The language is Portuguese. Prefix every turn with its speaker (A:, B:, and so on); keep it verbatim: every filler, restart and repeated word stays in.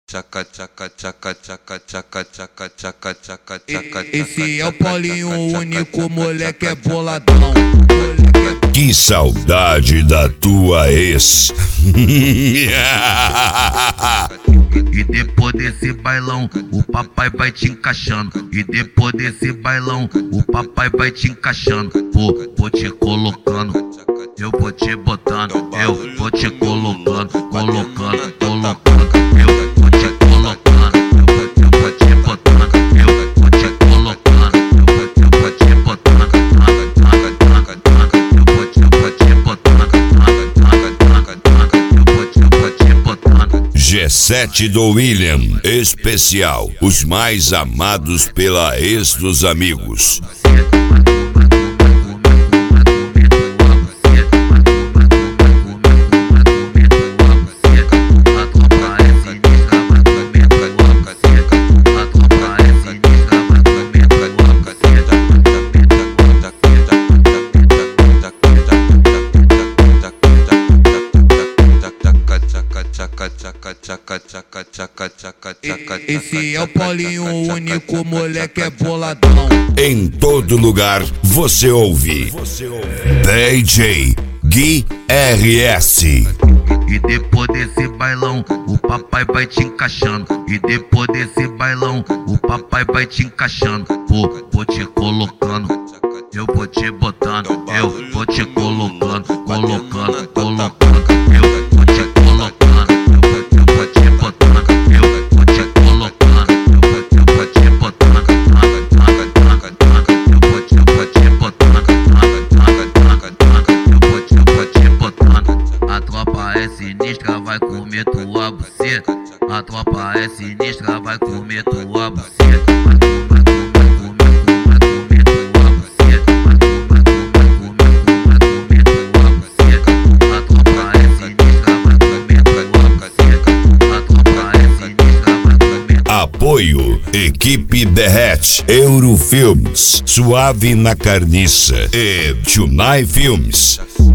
A: Tchaca, tchaca, tchaca, tchaca, tchaca, tchaca, tchaca, tchaca, tchaca.
B: Esse é o Paulinho, o único moleque é boladão.
C: Que saudade da tua ex.
D: E depois desse bailão, o papai vai te encaixando. E depois desse bailão, o papai vai te encaixando. Vou, vou te colocando, eu vou te botando, eu vou te colocando, colocando, colocando. Eu vou te colocando, eu vou te botando, eu vou te colocando, eu vou te botando, eu vou te botando, eu vou te botando.
C: G sete do William, especial, os mais amados pela ex dos amigos.
B: Esse é o Paulinho, o único moleque é boladão.
C: Em todo lugar você ouve D J Gui R S.
D: E depois desse bailão, o papai vai te encaixando. E depois desse bailão, o papai vai te encaixando. Vou, vou te colocando, eu vou te botando, eu vou te colocando, colocando, colocando. Eu vou te colocando, eu vou te botando, eu vou te colocando, eu vou te botando, eu vou te botando, eu vou te botando. A tropa é sinistra, vai comer tua buceta. A tropa é sinistra, vai comer tua buceta.
C: Apoio Equipe Derrete, Eurofilmes, Suave na Carniça e Tunai Filmes.